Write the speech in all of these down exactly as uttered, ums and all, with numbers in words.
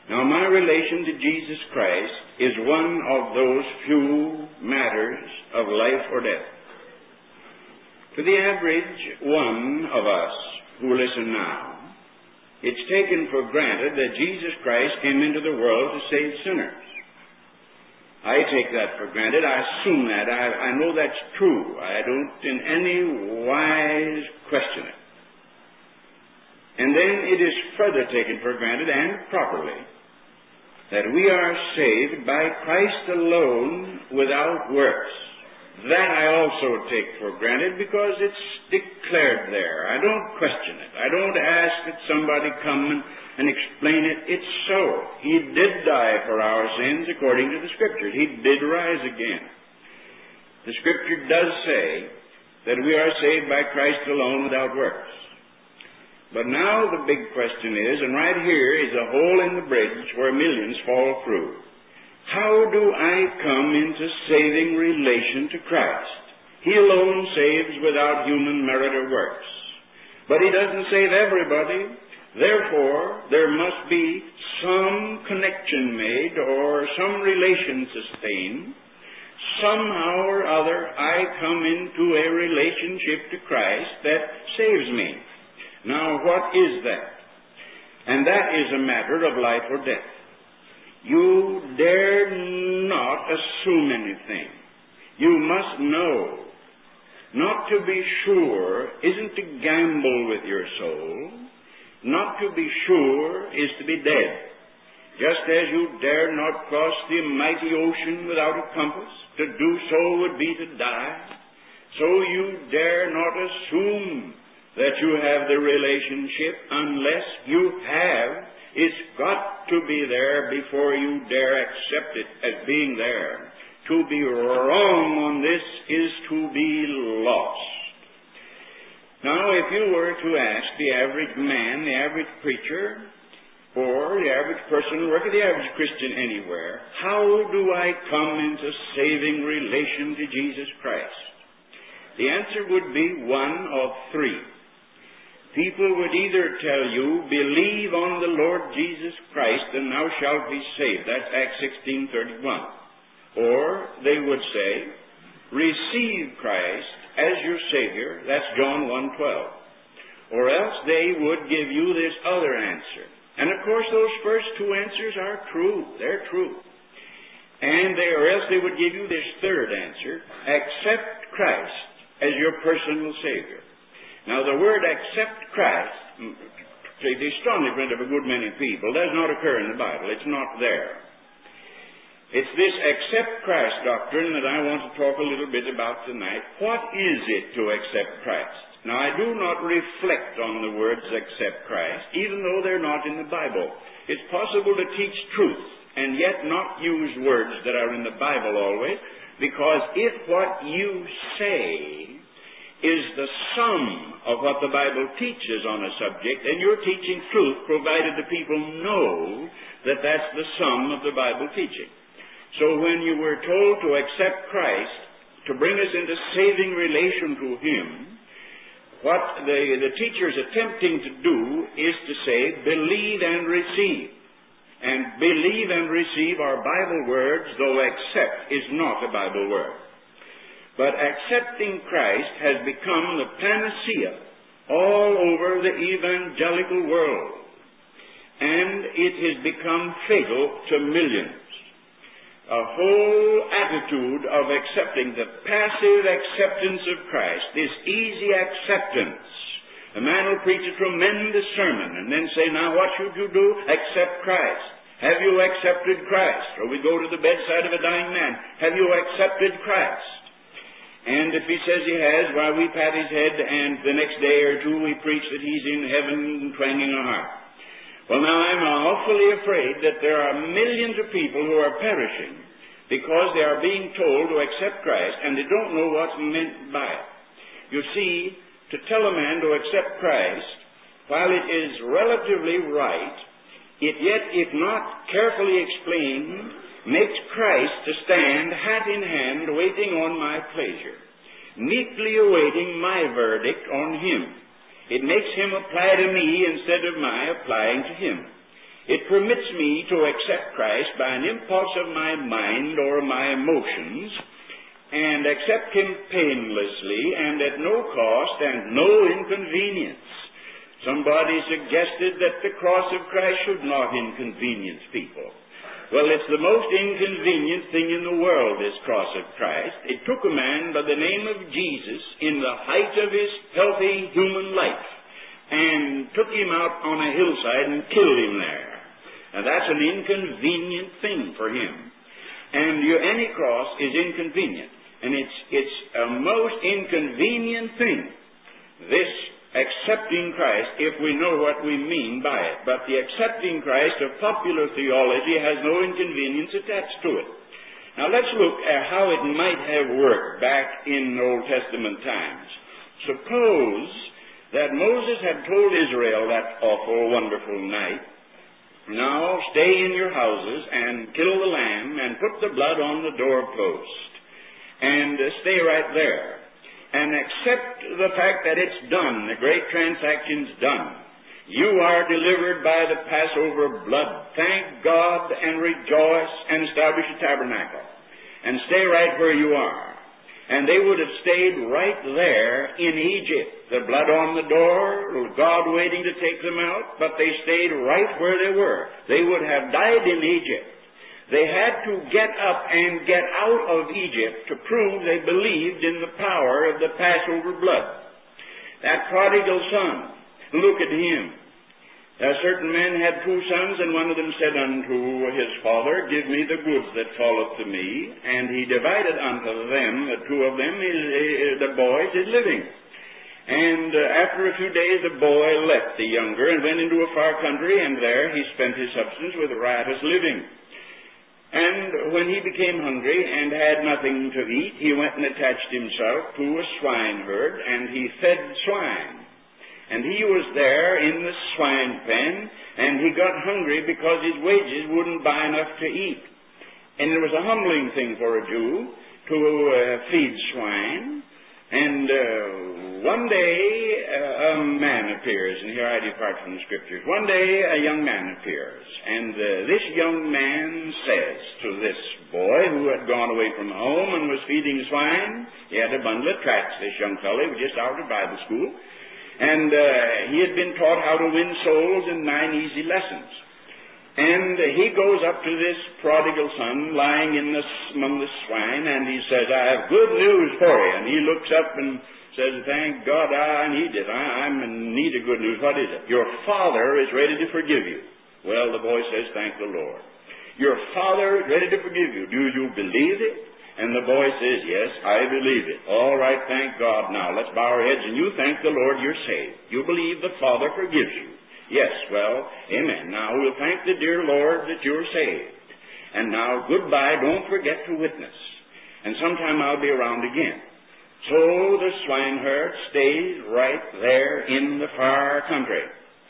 Now, my relation to Jesus Christ is one of those few matters of life or death. To the average one of us who listen now, it's taken for granted that Jesus Christ came into the world to save sinners. I take that for granted. I assume that. I, I know that's true. I don't in any wise question it. And then it is further taken for granted, and properly, that we are saved by Christ alone without works. That I also take for granted because it's declared there. I don't question it. I don't ask that somebody come and, and explain it. It's so. He did die for our sins according to the Scriptures. He did rise again. The Scripture does say that we are saved by Christ alone without works. But now the big question is, and right here is a hole in the bridge where millions fall through. How do I come into saving relation to Christ? He alone saves without human merit or works. But He doesn't save everybody. Therefore, there must be some connection made or some relation sustained. Somehow or other, I come into a relationship to Christ that saves me. Now, what is that? And that is a matter of life or death. You dare not assume anything. You must know. Not to be sure isn't to gamble with your soul. Not to be sure is to be dead. Just as you dare not cross the mighty ocean without a compass, to do so would be to die, so you dare not assume that you have the relationship unless you have. It's got to be there before you dare accept it as being there. To be wrong on this is to be lost. Now, if you were to ask the average man, the average preacher, or the average person, or the average Christian anywhere, how do I come into saving relation to Jesus Christ? The answer would be one of three. People would either tell you, believe on the Lord Jesus Christ and thou shalt be saved. That's Acts sixteen thirty-one. Or they would say, receive Christ as your Savior. That's John one twelve. Or else they would give you this other answer. And of course those first two answers are true. They're true. And they, or else they would give you this third answer, accept Christ as your personal Savior. Now, the word accept Christ, to the astonishment of a good many people, does not occur in the Bible. It's not there. It's this accept Christ doctrine that I want to talk a little bit about tonight. What is it to accept Christ? Now, I do not reflect on the words accept Christ, even though they're not in the Bible. It's possible to teach truth and yet not use words that are in the Bible always, because if what you say is the sum of what the Bible teaches on a subject, and you're teaching truth provided the people know that that's the sum of the Bible teaching. So when you were told to accept Christ, to bring us into saving relation to Him, what the, the teacher's attempting to do is to say, believe and receive. And believe and receive are Bible words, though accept is not a Bible word. But accepting Christ has become the panacea all over the evangelical world. And it has become fatal to millions. A whole attitude of accepting, the passive acceptance of Christ, this easy acceptance. A man will preach a tremendous sermon and then say, now what should you do? Accept Christ. Have you accepted Christ? Or we go to the bedside of a dying man. Have you accepted Christ? And if he says he has, why, we pat his head, and the next day or two we preach that he's in heaven twanging a harp. Well, now, I'm awfully afraid that there are millions of people who are perishing because they are being told to accept Christ, and they don't know what's meant by it. You see, to tell a man to accept Christ, while it is relatively right, it yet, if not carefully explained, makes Christ to stand hat in hand waiting on my pleasure, meekly awaiting my verdict on Him. It makes Him apply to me instead of my applying to Him. It permits me to accept Christ by an impulse of my mind or my emotions, and accept Him painlessly and at no cost and no inconvenience. Somebody suggested that the cross of Christ should not inconvenience people. Well, it's the most inconvenient thing in the world, this cross of Christ. It took a man by the name of Jesus in the height of his healthy human life and took him out on a hillside and killed him there. Now, that's an inconvenient thing for him. And your, any cross is inconvenient. And it's, it's a most inconvenient thing, this accepting Christ, if we know what we mean by it. But the accepting Christ of popular theology has no inconvenience attached to it. Now let's look at how it might have worked back in Old Testament times. Suppose that Moses had told Israel that awful, wonderful night, now stay in your houses and kill the lamb and put the blood on the doorpost and uh, stay right there and accept the fact that it's done, the great transaction's done. You are delivered by the Passover blood. Thank God and rejoice and establish a tabernacle and stay right where you are. And they would have stayed right there in Egypt. The blood on the door, God waiting to take them out, but they stayed right where they were. They would have died in Egypt. They had to get up and get out of Egypt to prove they believed in the power of the Passover blood. That prodigal son, look at him. A certain man had two sons, and one of them said unto his father, Give me the goods that falleth to me. And he divided unto them, the two of them, his, the boys, his living. And uh, after a few days the boy left the younger and went into a far country, and there he spent his substance with riotous living. And when he became hungry and had nothing to eat, he went and attached himself to a swineherd, and he fed swine. And he was there in the swine pen, and he got hungry because his wages wouldn't buy enough to eat. And it was a humbling thing for a Jew to uh, feed swine. And uh, one day uh, a man appears, and here I depart from the Scriptures. One day a young man appears, and uh, this young man says to this boy who had gone away from home and was feeding swine, he had a bundle of tracts, this young fellow, he was just out of Bible school, and uh, he had been taught how to win souls in nine easy lessons. And uh, he goes up to this prodigal son lying in the, among the swine, and he says, I have good news for you. And he looks up and says, Thank God I need it. I, I'm in need of good news. What is it? Your father is ready to forgive you. Well, the boy says, Thank the Lord. Your father is ready to forgive you. Do you believe it? And the boy says, Yes, I believe it. All right, thank God. Now, let's bow our heads, and you thank the Lord you're saved. You believe the Father forgives you. Yes, well, amen. Now, we'll thank the dear Lord that you're saved. And now, goodbye. Don't forget to witness. And sometime I'll be around again. So the swineherd stays right there in the far country.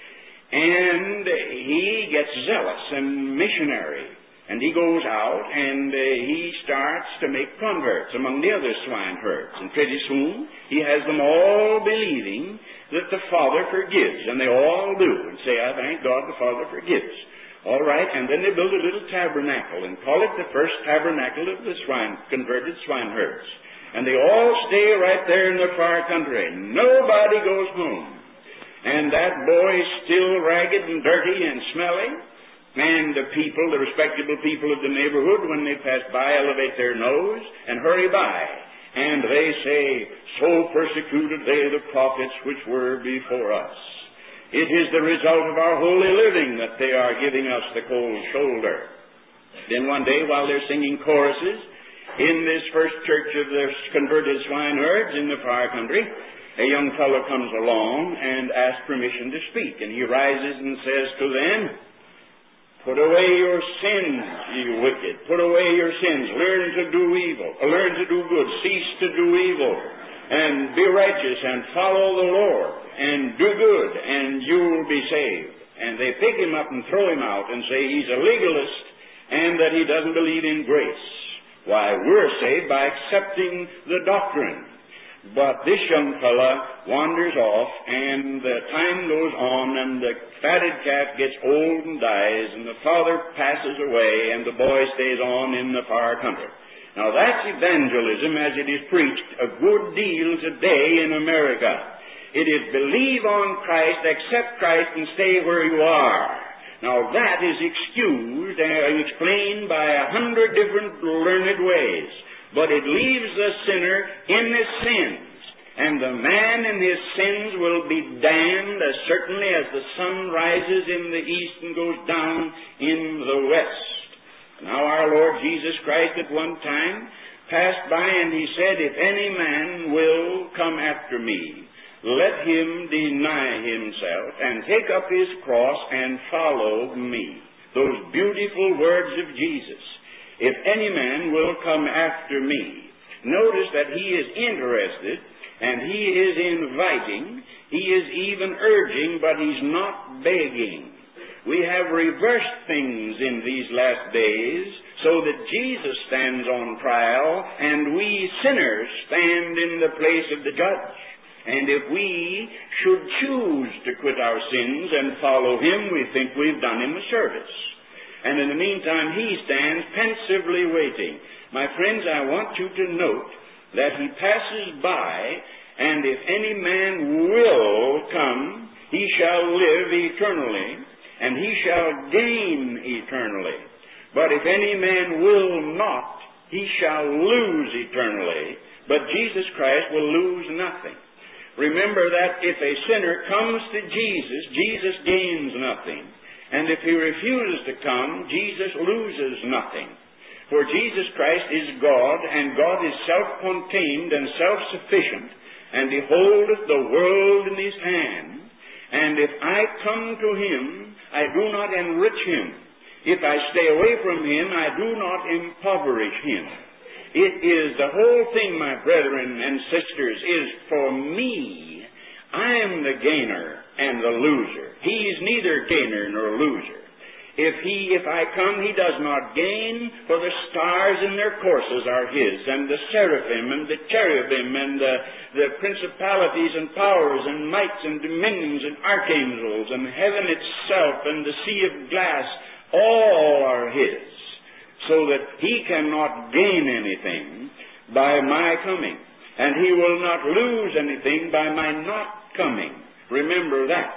And he gets zealous and missionary. And he goes out and uh, he starts to make converts among the other swineherds. And pretty soon he has them all believing that the Father forgives. And they all do and say, I thank God the Father forgives. All right, and then they build a little tabernacle and call it the first tabernacle of the swine, converted swineherds. And they all stay right there in the far country. Nobody goes home. And that boy is still ragged and dirty and smelly. And the people, the respectable people of the neighborhood, when they pass by, elevate their nose and hurry by. And they say, So persecuted they the prophets which were before us. It is the result of our holy living that they are giving us the cold shoulder. Then one day, while they're singing choruses in this first church of the converted swineherds in the far country, a young fellow comes along and asks permission to speak. And he rises and says to them, Put away your sins, ye wicked. Put away your sins. Learn to do evil. Learn to do good. Cease to do evil. And be righteous and follow the Lord. And do good, and you will be saved. And they pick him up and throw him out and say he's a legalist and that he doesn't believe in grace. Why, we're saved by accepting the doctrine But this young fella wanders off, and the time goes on, and the fatted calf gets old and dies, and the father passes away, and the boy stays on in the far country. Now that's evangelism as it is preached a good deal today in America. It is believe on Christ, accept Christ, and stay where you are. Now that is excused and explained by a hundred different learned ways. But it leaves the sinner in his sins, and the man in his sins will be damned as certainly as the sun rises in the east and goes down in the west. Now our Lord Jesus Christ at one time passed by, and he said, if any man will come after me, let him deny himself and take up his cross and follow me. Those beautiful words of Jesus. If any man will come after me. Notice that he is interested, and he is inviting, he is even urging, but he's not begging. We have reversed things in these last days, so that Jesus stands on trial, and we sinners stand in the place of the judge. And if we should choose to quit our sins and follow him, we think we've done him a service. And in the meantime, he stands pensively waiting. My friends, I want you to note that he passes by, and if any man will come, he shall live eternally, and he shall gain eternally. But if any man will not, he shall lose eternally, but Jesus Christ will lose nothing. Remember that if a sinner comes to Jesus, Jesus gains nothing. And if he refuses to come, Jesus loses nothing. For Jesus Christ is God, and God is self-contained and self-sufficient, and he holdeth the world in his hand. And if I come to him, I do not enrich him. If I stay away from him, I do not impoverish him. It is the whole thing, my brethren and sisters, is for me. I am the gainer and the loser. He is neither gainer nor loser. If he, if I come, he does not gain, for the stars in their courses are his, and the seraphim and the cherubim and the, the principalities and powers and mights and dominions and archangels and heaven itself and the sea of glass, all are his, so that he cannot gain anything by my coming, and he will not lose anything by my not coming. Remember that.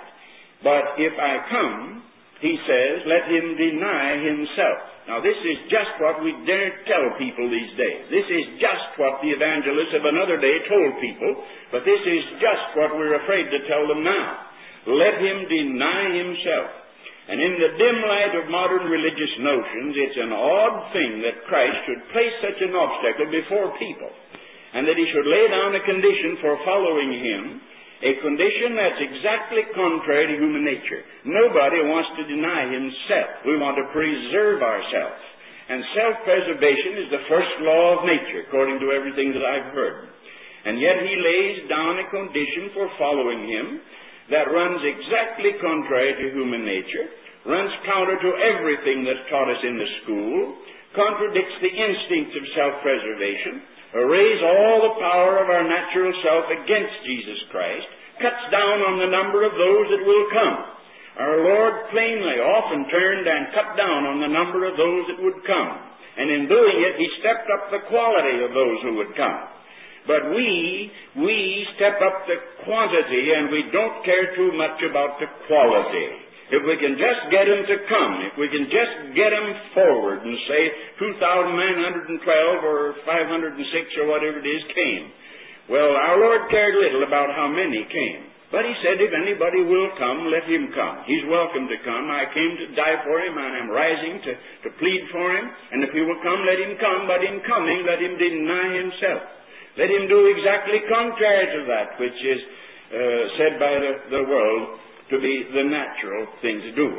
But if I come, he says, let him deny himself. Now this is just what we dare tell people these days. This is just what the evangelists of another day told people, but this is just what we're afraid to tell them now. Let him deny himself. And in the dim light of modern religious notions, it's an odd thing that Christ should place such an obstacle before people, and that he should lay down a condition for following him, a condition that's exactly contrary to human nature. Nobody wants to deny himself. We want to preserve ourselves. And self-preservation is the first law of nature, according to everything that I've heard. And yet he lays down a condition for following him that runs exactly contrary to human nature, runs counter to everything that's taught us in the school, contradicts the instincts of self-preservation, arrays all the power of our natural self against Jesus Christ, cuts down on the number of those that will come. Our Lord plainly often turned and cut down on the number of those that would come. And in doing it, he stepped up the quality of those who would come. But we, we step up the quantity, and we don't care too much about the quality. If we can just get them to come, if we can just get them forward and say two thousand nine hundred twelve or five hundred six or whatever it is came. Well, our Lord cared little about how many came. But he said, if anybody will come, let him come. He's welcome to come. I came to die for him, and I'm rising to, to plead for him. And if he will come, let him come. But in coming, let him deny himself. Let him do exactly contrary to that which is uh, said by the, the world to be the natural thing to do.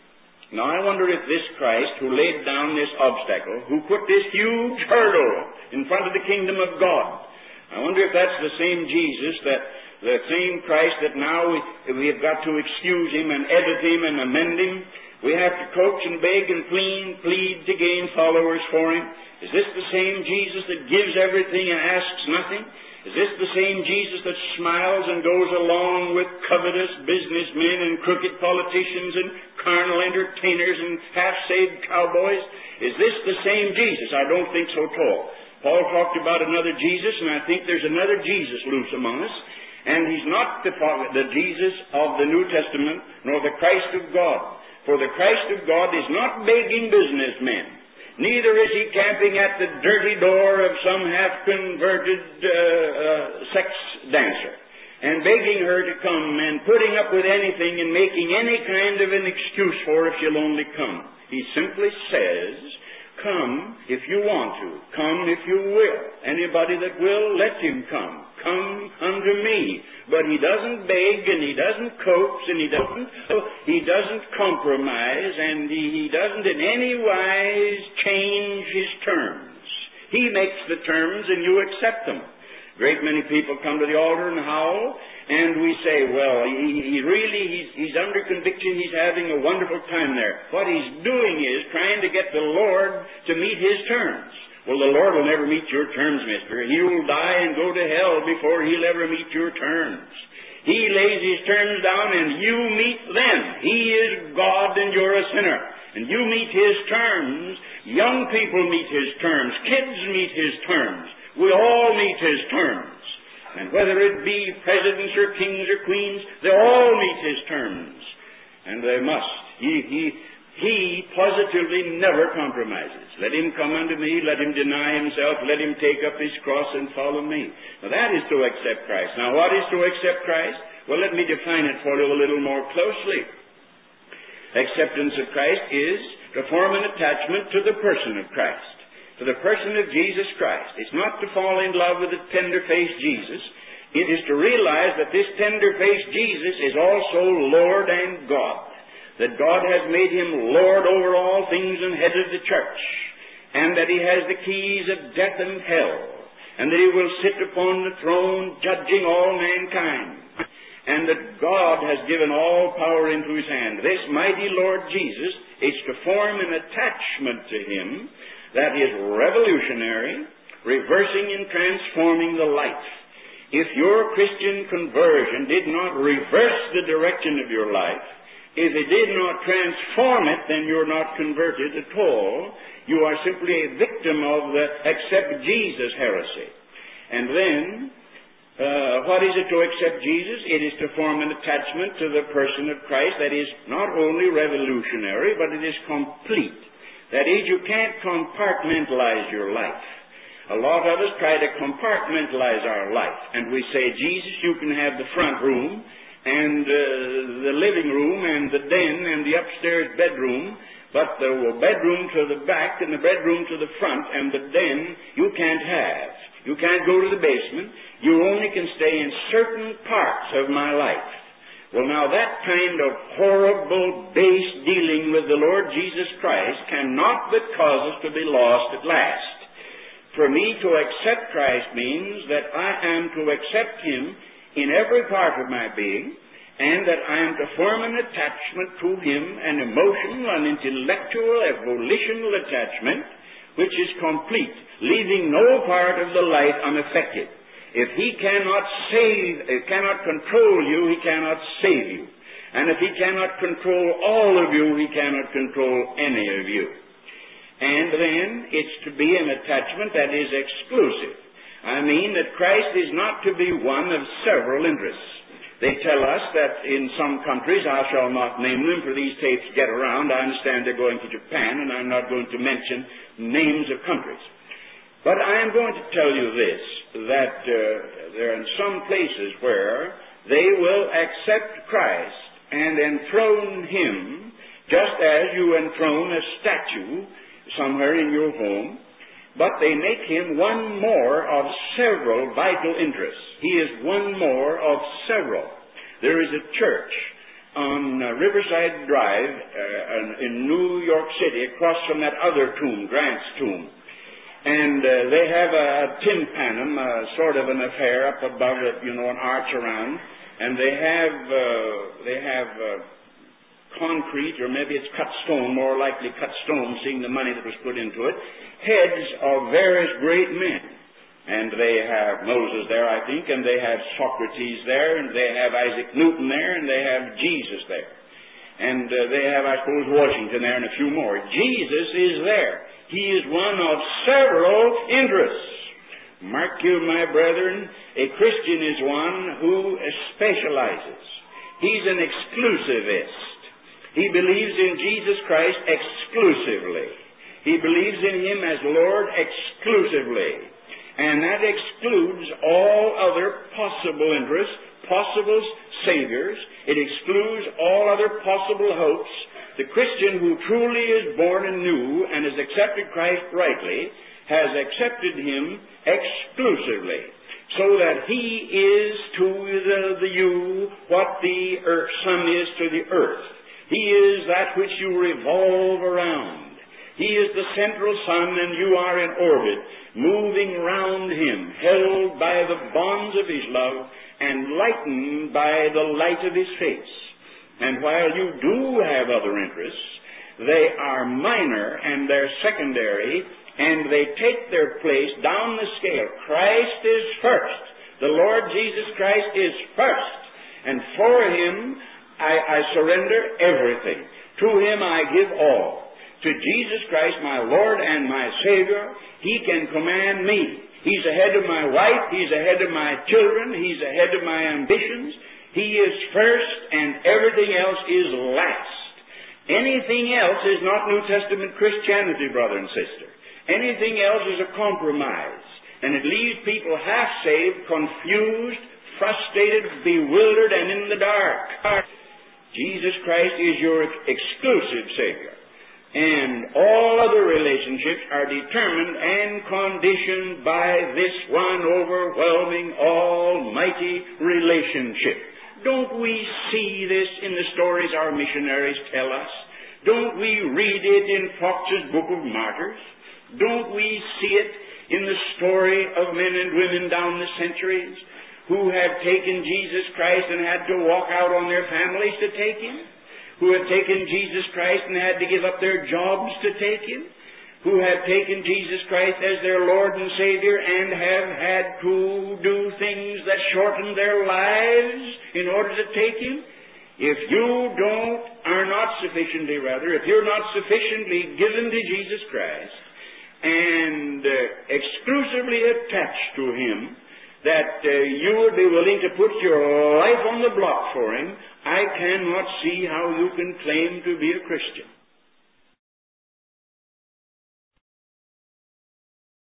Now I wonder if this Christ who laid down this obstacle, who put this huge hurdle in front of the kingdom of God, I wonder if that's the same Jesus, that the same Christ that now we, we have got to excuse him and edit him and amend him. We have to coax and beg and plead, plead to gain followers for him. Is this the same Jesus that gives everything and asks nothing? Is this the same Jesus that smiles and goes along with covetous businessmen and crooked politicians and carnal entertainers and half-saved cowboys? Is this the same Jesus? I don't think so at all. Paul talked about another Jesus, and I think there's another Jesus loose among us. And he's not the, the Jesus of the New Testament, nor the Christ of God. For the Christ of God is not begging businessmen. Neither is he camping at the dirty door of some half-converted uh, uh, sex dancer and begging her to come and putting up with anything and making any kind of an excuse for her if she'll only come. He simply says, come if you want to. Come if you will. Anybody that will, let him come. Come unto me. But he doesn't beg and he doesn't coax and he doesn't he doesn't compromise and he, he doesn't in any wise change his terms. He makes the terms and you accept them. Great many people come to the altar and howl, and we say, well, he, he really, he's, he's under conviction, he's having a wonderful time there. What he's doing is trying to get the Lord to meet his terms. Well, the Lord will never meet your terms, mister. He will die and go to hell before he'll ever meet your terms. He lays his terms down and you meet them. He is God and you're a sinner. And you meet his terms. Young people meet his terms. Kids meet his terms. We all meet his terms. And whether it be presidents or kings or queens, they all meet his terms. And they must. He, he, he positively never compromises. Let him come unto me, let him deny himself, let him take up his cross and follow me. Now that is to accept Christ. Now what is to accept Christ? Well, let me define it for you a little more closely. Acceptance of Christ is to form an attachment to the person of Christ. To the person of Jesus Christ. It's not to fall in love with the tender-faced Jesus. It is to realize that this tender-faced Jesus is also Lord and God. That God has made him Lord over all things and head of the church. And that he has the keys of death and hell. And that he will sit upon the throne judging all mankind. And that God has given all power into his hand. This mighty Lord Jesus is to form an attachment to him that is revolutionary, reversing and transforming the life. If your Christian conversion did not reverse the direction of your life, if it did not transform it, then you're not converted at all. You are simply a victim of the accept Jesus heresy. And then, uh, what is it to accept Jesus? It is to form an attachment to the person of Christ that is not only revolutionary, but it is complete. That is, you can't compartmentalize your life. A lot of us try to compartmentalize our life. And we say, Jesus, you can have the front room, and uh, the living room, and the den, and the upstairs bedroom, but the bedroom to the back, and the bedroom to the front, and the den, you can't have. You can't go to the basement. You only can stay in certain parts of my life. Well, now that kind of horrible, base dealing with the Lord Jesus Christ cannot but cause us to be lost at last. For me to accept Christ means that I am to accept him in every part of my being, and that I am to form an attachment to him, an emotional, an intellectual, a volitional attachment, which is complete, leaving no part of the life unaffected. If he cannot save, uh, cannot control you, he cannot save you. And if he cannot control all of you, he cannot control any of you. And then it's to be an attachment that is exclusive. I mean that Christ is not to be one of several interests. They tell us that in some countries, I shall not name them for these tapes get around. I understand they're going to Japan, and I'm not going to mention names of countries. But I am going to tell you this, that uh, there are some places where they will accept Christ and enthrone him just as you enthrone a statue somewhere in your home, but they make him one more of several vital interests. He is one more of several. There is a church on uh, Riverside Drive uh, in New York City across from that other tomb, Grant's tomb. And uh, they have a tympanum, a sort of an affair up above it, you know, an arch around. And they have, uh, they have uh, concrete, or maybe it's cut stone, more likely cut stone, seeing the money that was put into it, heads of various great men. And they have Moses there, I think, and they have Socrates there, and they have Isaac Newton there, and they have Jesus there. And uh, they have, I suppose, Washington there and a few more. Jesus is there. He is one of several interests. Mark you, my brethren, a Christian is one who specializes. He's an exclusivist. He believes in Jesus Christ exclusively. He believes in Him as Lord exclusively. And that excludes all other possible interests, possible saviors. It excludes all other possible hopes. The Christian who truly is born anew and has accepted Christ rightly has accepted Him exclusively, so that He is to the, the you what the earth, sun is to the earth. He is that which you revolve around. He is the central sun, and you are in orbit, moving round Him, held by the bonds of His love, and lightened by the light of His face. And while you do have other interests, they are minor and they're secondary, and they take their place down the scale. Christ is first. The Lord Jesus Christ is first. And for Him, I, I surrender everything. To Him I give all. To Jesus Christ, my Lord and my Savior, He can command me. He's ahead of my wife. He's ahead of my children. He's ahead of my ambitions. He is first, and everything else is last. Anything else is not New Testament Christianity, brother and sister. Anything else is a compromise. And it leaves people half-saved, confused, frustrated, bewildered, and in the dark. Jesus Christ is your exclusive Savior. And all other relationships are determined and conditioned by this one overwhelming, almighty relationship. Don't we see this in the stories our missionaries tell us? Don't we read it in Fox's Book of Martyrs? Don't we see it in the story of men and women down the centuries who had taken Jesus Christ and had to walk out on their families to take Him? Who had taken Jesus Christ and had to give up their jobs to take Him? Who had taken Jesus Christ as their Lord and Savior and have had to do things that shorten their lives in order to take Him? If you don't, are not sufficiently, rather, if you're not sufficiently given to Jesus Christ and uh, exclusively attached to Him, that uh, you would be willing to put your life on the block for Him, I cannot see how you can claim to be a Christian.